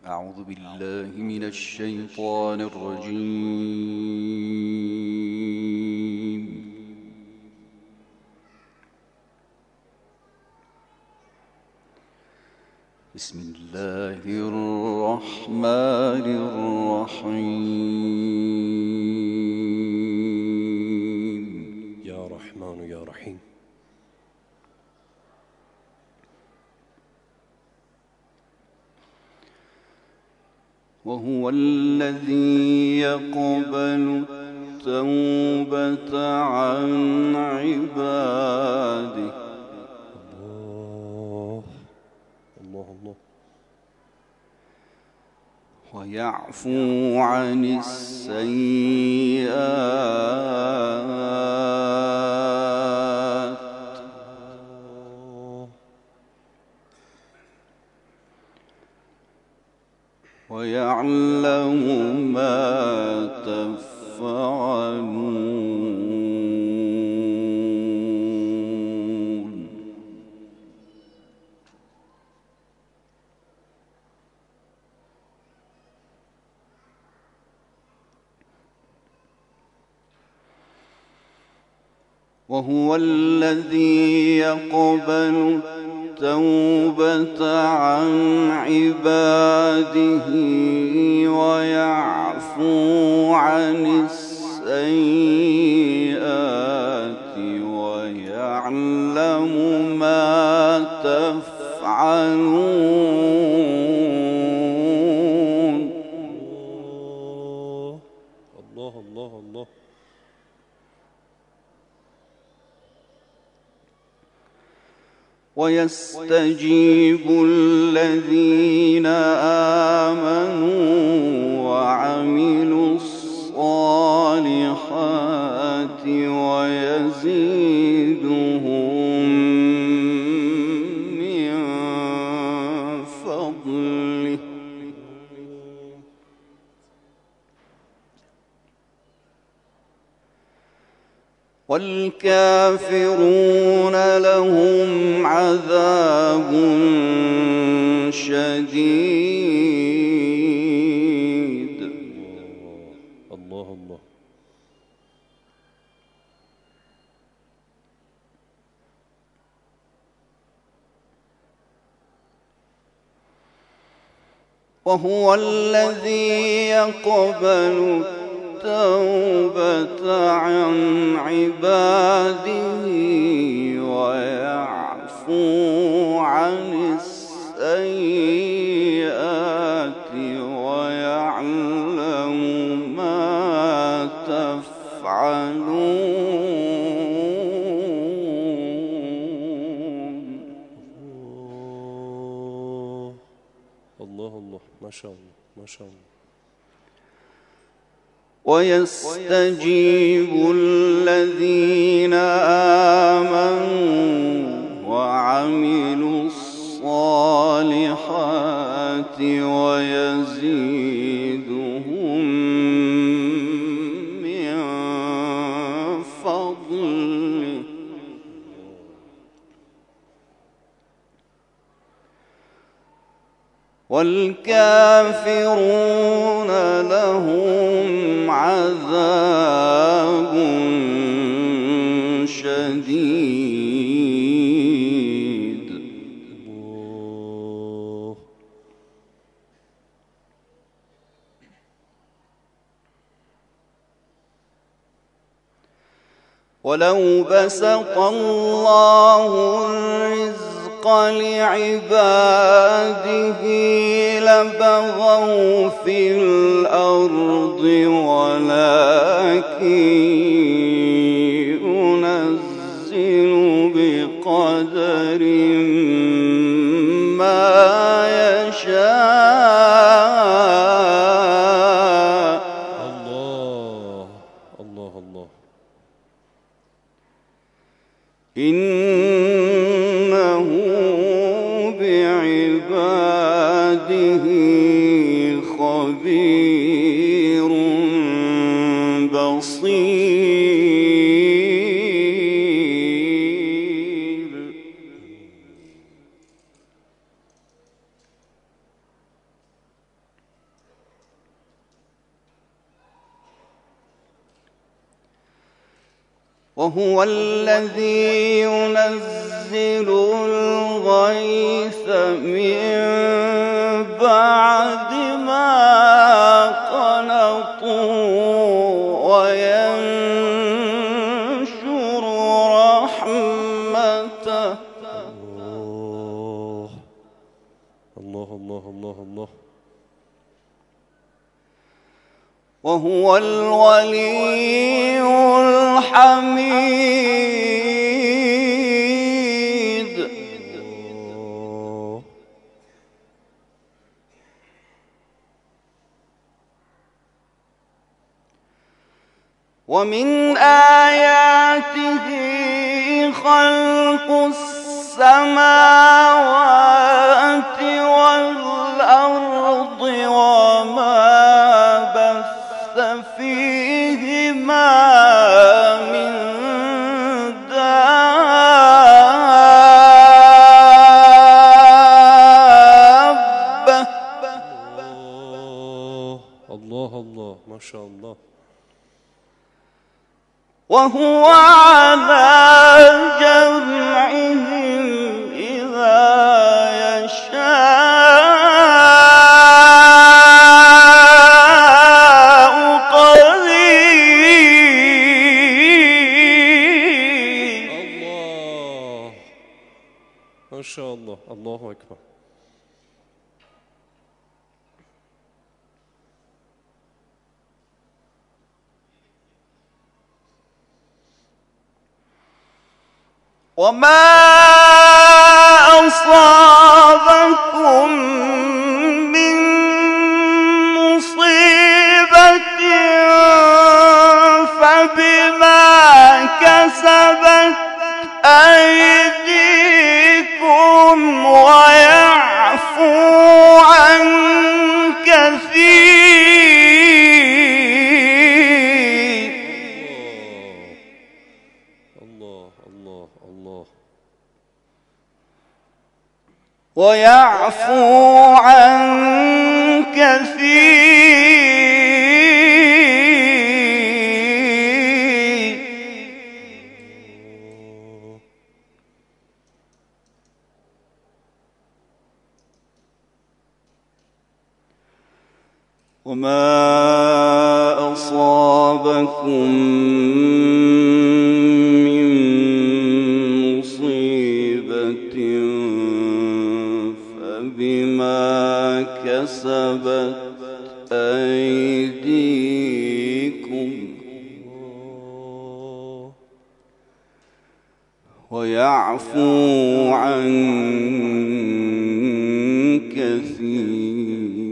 أعوذ بالله من الشيطان الرجيم. بسم الله الرحمن الرحيم. يا رحمن يا رحيم. وهو الذي يقبل التوبة عن عباده الله ويعفو عن السيئات ويعلم ما تفعلون. وهو الذي يقبل التوبة عن عباده ويعفو عن السيئات ويعلم ما تفعلون. الله ويستجيب الذين آمنوا وعملوا الصالحات ويزيدهم من فضله والكافرون لهم عذاب شديد. الله وهو الذي يقبل التوبة عن عباده ويعفو عن السيئات ويعلم ما تفعلون. الله ما شاء الله. ويستجيب الذين آمنوا وعملوا الصالحات ويزيدهم من فضله والكافرون لهم عذاب شديد. ولو بسط الله الرزق لعباده لبغوا في الأرض ولكن ينزل بقدر ما يشاء. الله إنه بعباده خبير بصير. وهو الذي ينزل الغيث من بعد ما قنطوا وينشر رحمته. الله الله الله الله. وهو الولي الحميد. ومن آياته خلق السماوات والأرض وما بث فيهما من دابة. الله الله ما شاء الله. وهو على جمعهم إذا يشاء قدير. الله ما شاء الله. الله أكبر. وما أصابكم من مصيبة فبما كسبت أيديكم ويعفو عن كثير. الله الله الله. ويعفو عن كثير. وما أصابكم من مصيبة فبما كسبت أيديكم ويعفو عن كثير.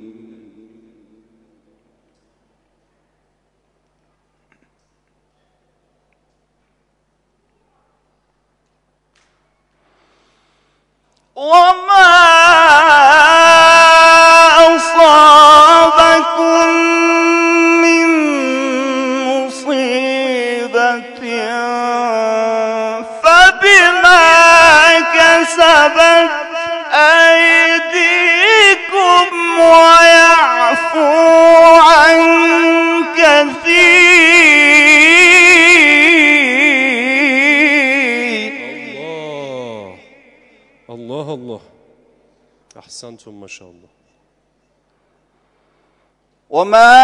وما أصابكم من مصيبة فبما كسبت أيديكم ويعفو عن كثير. الله الله. أحسنتم ما شاء الله. وما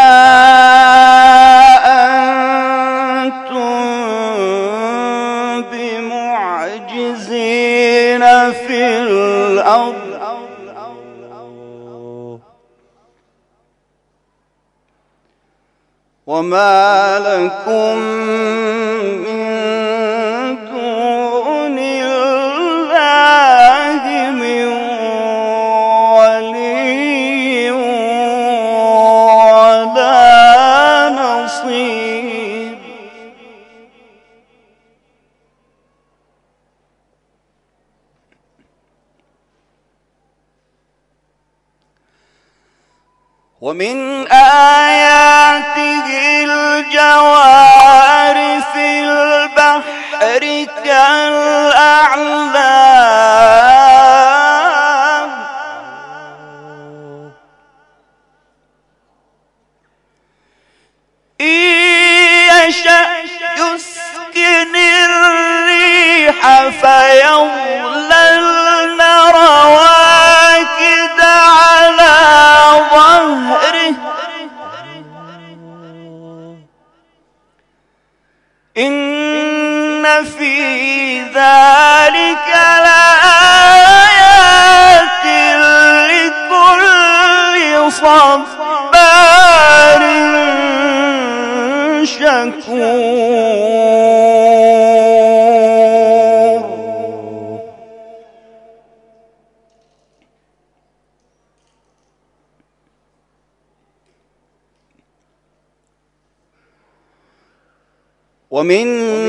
أنتم بمعجزين في الأرض وما لكم من دون الله من ولي ولا نصير. ومن آياته الجوار في البحر كالأعلام إن يشأ يسكن فيظللن رواكد على ظهره إن في ذلك لآيات لكل صبار شكور. ومن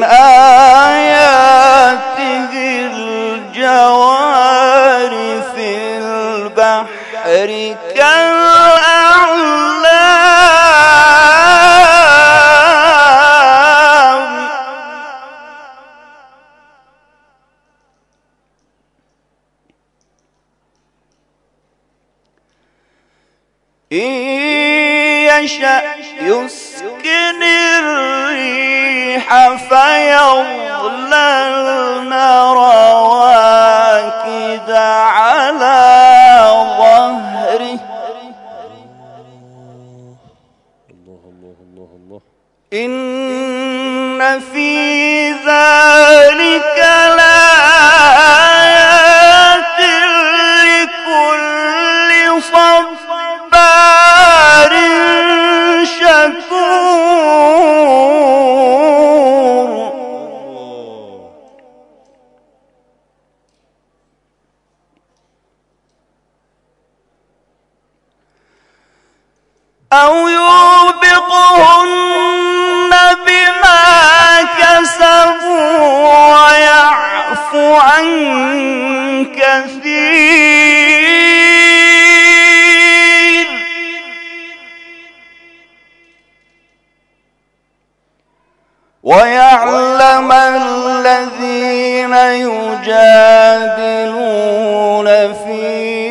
آياته الجوار في البحر كالأعلام إن يشأ يسكن الريح فيظللن رواكد على ظهره إن في ذلك لآيات لكل صبار شكور. أو يوبقهن بما كسبوا ويعفو عن كثير ويعلم الذين يجادلون في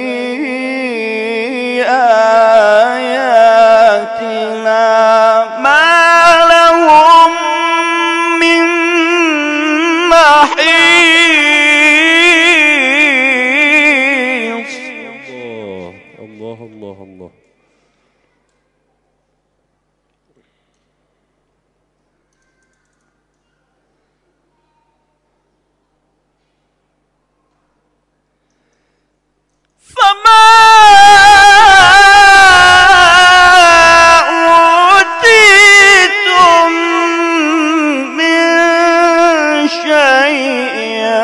آياتنا ما لهم من محيص. الله الله الله. فما أوتيتم من شيء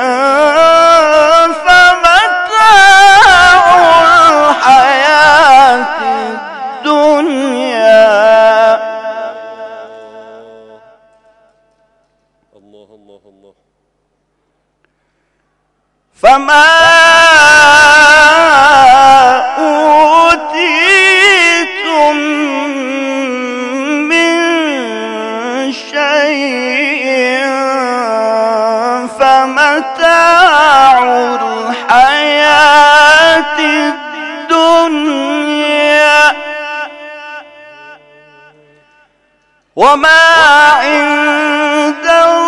فمتاع الحياة الدنيا الله الله الله. فما أوتيتم من شيء فمتاع الحياة الدنيا وما عند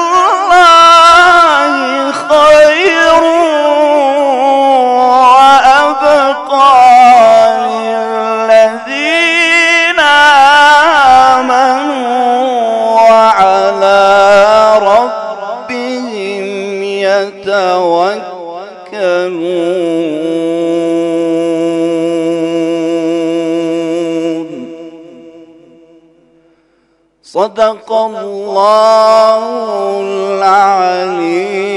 الله خير وأبقى للذين آمنوا وعلى ربهم يتوكلون. صدق الله العليم